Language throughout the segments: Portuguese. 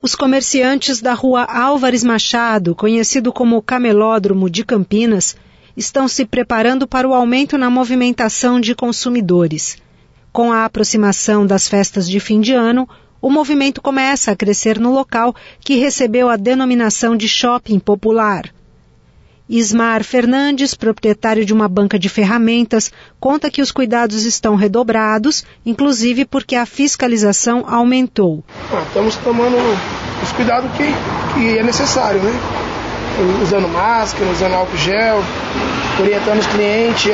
Os comerciantes da rua Álvares Machado, conhecido como Camelódromo de Campinas, estão se preparando para o aumento na movimentação de consumidores. Com a aproximação das festas de fim de ano, o movimento começa a crescer no local que recebeu a denominação de shopping popular. Ismar Fernandes, proprietário de uma banca de ferramentas, conta que os cuidados estão redobrados, inclusive porque a fiscalização aumentou. Estamos tomando os cuidados que é necessário, né? Usando máscara, usando álcool gel, orientando os clientes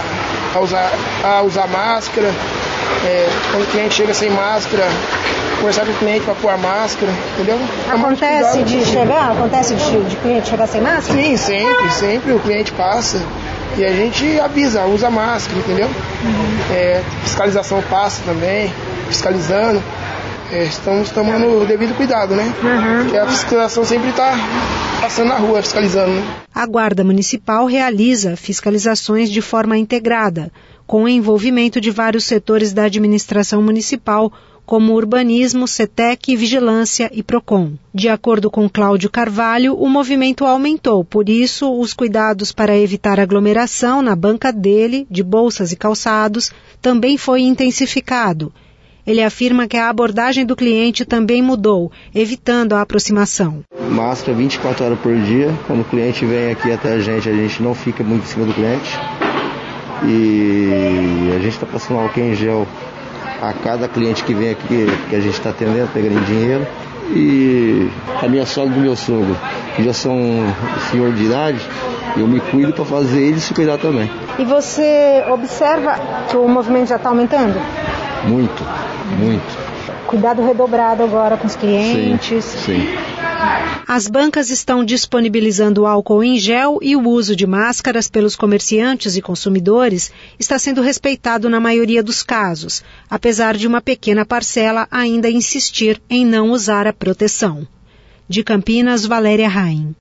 a usar máscara. Quando o cliente chega sem máscara, conversar com o cliente para pôr a máscara, entendeu? Acontece de cliente chegar sem máscara? Sim, sempre o cliente passa e a gente avisa, usa máscara, entendeu? Fiscalização passa também, fiscalizando. Estamos tomando o devido cuidado, né? Porque a fiscalização sempre está passando na rua, fiscalizando, né? A Guarda Municipal realiza fiscalizações de forma integrada, com o envolvimento de vários setores da administração municipal, como urbanismo, CETEC, vigilância e PROCON. De acordo com Cláudio Carvalho, o movimento aumentou, por isso os cuidados para evitar aglomeração na banca dele, de bolsas e calçados, também foi intensificado. Ele afirma que a abordagem do cliente também mudou, evitando a aproximação. Máscara 24 horas por dia. Quando o cliente vem aqui até a gente não fica muito em cima do cliente. E a gente está passando álcool em gel a cada cliente que vem aqui, que a gente está atendendo, pegando dinheiro. E a minha sogra e o meu sogro, que já são senhor de idade, eu me cuido para fazer eles se cuidar também. E você observa que o movimento já está aumentando? Muito. Cuidado redobrado agora com os clientes. Sim. As bancas estão disponibilizando álcool em gel e o uso de máscaras pelos comerciantes e consumidores está sendo respeitado na maioria dos casos, apesar de uma pequena parcela ainda insistir em não usar a proteção. De Campinas, Valéria Raim.